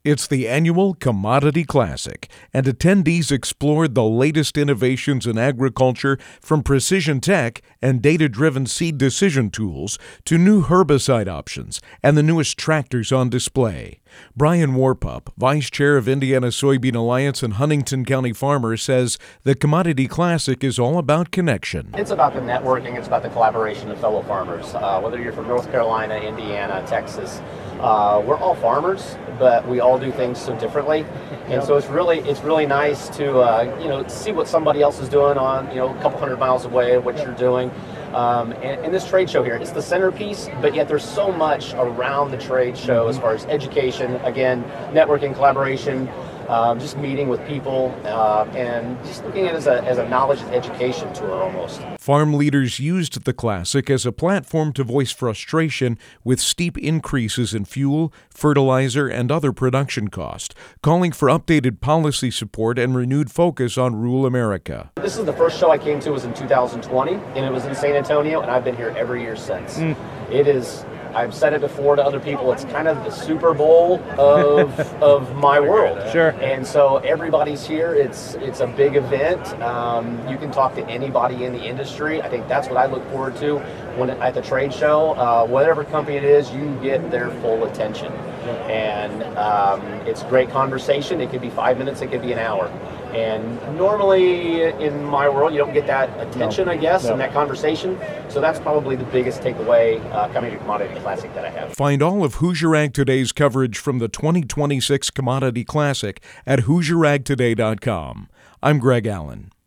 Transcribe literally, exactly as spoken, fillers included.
It's the annual Commodity Classic, and attendees explored the latest innovations in agriculture, from precision tech and data-driven seed decision tools to new herbicide options and the newest tractors on display. Brian Warpup, Vice Chair of Indiana Soybean Alliance and Huntington County Farmers, says the Commodity Classic is all about connection. It's about the networking, it's about the collaboration of fellow farmers. Uh, whether you're from North Carolina, Indiana, Texas, uh, we're all farmers, but we all do things so differently. And so it's really it's really nice to uh, you know see what somebody else is doing on you know a couple hundred miles away, what you're doing. Um, and, and this trade show here, it's the centerpiece, but yet there's so much around the trade show as far as education, again, networking, collaboration, um, just meeting with people, uh, and just looking at it as a, as a knowledge and education tour almost. Farm leaders used the Classic as a platform to voice frustration with steep increases in fuel, fertilizer, and other production costs, calling for updated policy support and renewed focus on rural America. This is the first show I came to was in two thousand twenty, and it was in San Antonio, and I've been here every year since. Mm. It is, I've said it before to other people, it's kind of the Super Bowl of of my world. Sure. And so everybody's here. It's it's a big event. Um, you can talk to anybody in the industry. I think that's what I look forward to when at the trade show. Uh, whatever company it is, you get their full attention. And um, it's great conversation. It could be five minutes, it could be an hour. And normally in my world, you don't get that attention, no. I guess, no. and that conversation. So that's probably the biggest takeaway uh, coming to Commodity Classic that I have. Find all of Hoosier Ag Today's coverage from the twenty twenty-six Commodity Classic at Hoosier Ag Today dot com. I'm Greg Allen.